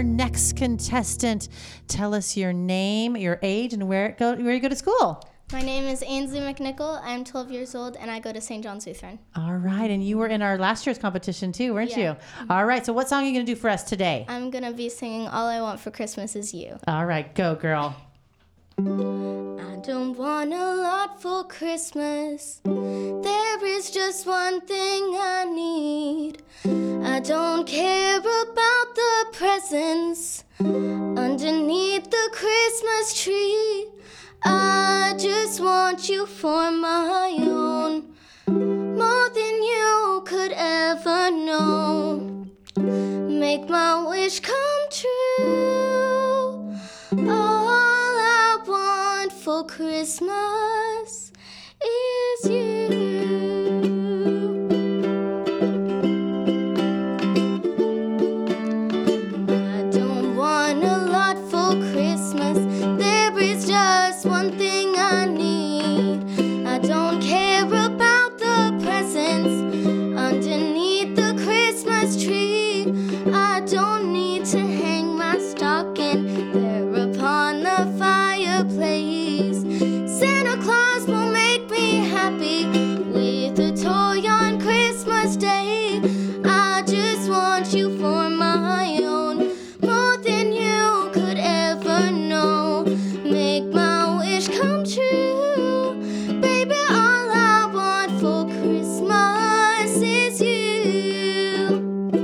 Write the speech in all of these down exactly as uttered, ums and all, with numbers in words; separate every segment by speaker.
Speaker 1: our next contestant. Tell us your name, your age, and where, it go, where you go to school.
Speaker 2: My name is Ainsley McNichol. I'm twelve years old, and I go to Saint John's Lutheran.
Speaker 1: All right, and you were in our last year's competition too, weren't
Speaker 2: Yeah.
Speaker 1: you? Mm-hmm. All right, so what song are you going to do for us today?
Speaker 2: I'm going to be singing All I Want for Christmas Is You.
Speaker 1: All right, go, girl.
Speaker 2: I don't want a lot for Christmas. There is just one thing I need. I don't care about the presents underneath the Christmas tree. I just want you for my own, more than you could ever know. Make my wish come true. All I want for Christmas is you. I don't want a lot for Christmas. There is just one thing I need. I don't care about the presents underneath the Christmas tree. I don't need to hang my stocking there upon the fireplace. Santa Claus will make me happy with a toy on Christmas Day. I just want you for my own, more than you could ever know. Make my wish come true. Baby, all I want for Christmas is you.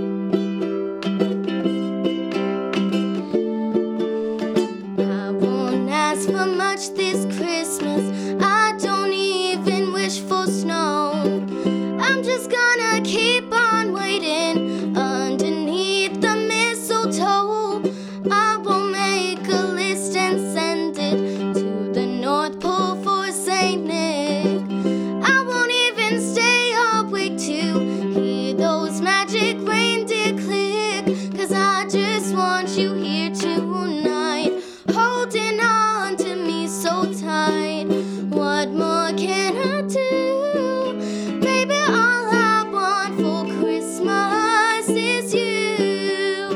Speaker 2: I won't ask for much this Christmas. I don't even wish for snow. I'm just gonna keep on waiting underneath the mistletoe. I will make a list and send it to the North Pole for Saint Nick. I won't even stay awake to hear those magic reindeer click, 'cause I just want you here tonight, holding on to me so tight. What more can I do? Baby, all I want for Christmas is you.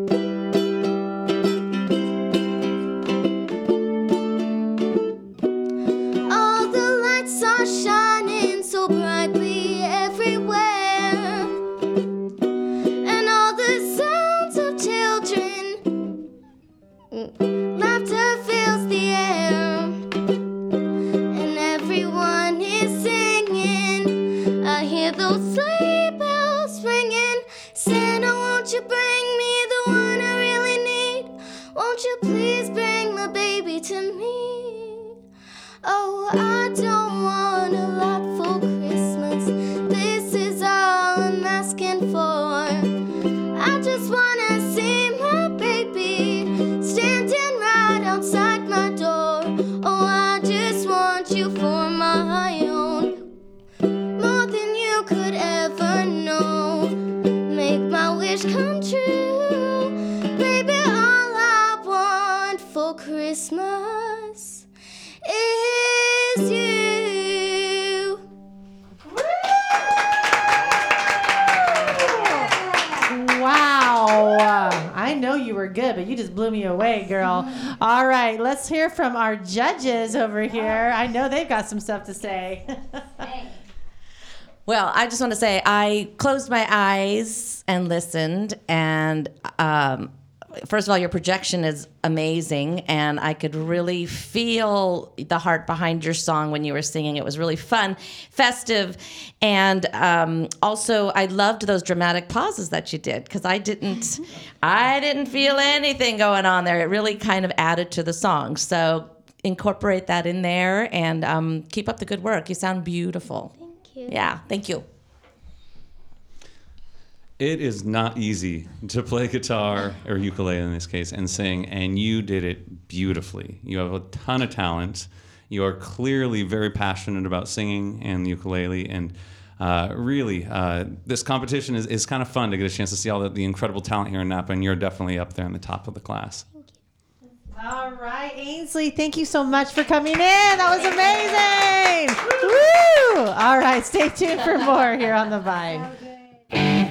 Speaker 2: All the lights are shining so brightly everywhere, and all the sounds of children, laughter fills the air, and everyone is singing. I hear those sleigh bells ringing. Santa, won't you bring me the one I really need? Won't you please bring my baby to me? Oh, I don't want a lot for Christmas. This is all I'm asking for. I just wanna see my baby standing right outside my door. Oh, I just want you for my own, more than you could ever know. Make my wish come true. Baby, all I want for Christmas is you.
Speaker 1: Wow. I know you were good, but you just blew me away, girl. All right, let's hear from our judges over here. I know they've got some stuff to say.
Speaker 3: Well, I just want to say I closed my eyes and listened, and um, first of all, your projection is amazing, and I could really feel the heart behind your song when you were singing. It was really fun, festive, and um, also I loved those dramatic pauses that you did, because I didn't, I didn't feel anything going on there. It really kind of added to the song. So incorporate that in there, and um, keep up the good work. You sound beautiful. Yeah, thank you.
Speaker 4: It is not easy to play guitar, or ukulele in this case, and sing, and you did it beautifully. You have a ton of talent. You are clearly very passionate about singing and the ukulele, and uh, really, uh, this competition is, is kind of fun to get a chance to see all the, the incredible talent here in Napa, and you're definitely up there in the top of the class.
Speaker 1: All right, Ainsley, thank you so much for coming in. That was amazing. Woo! All right, stay tuned for more here on The Vine.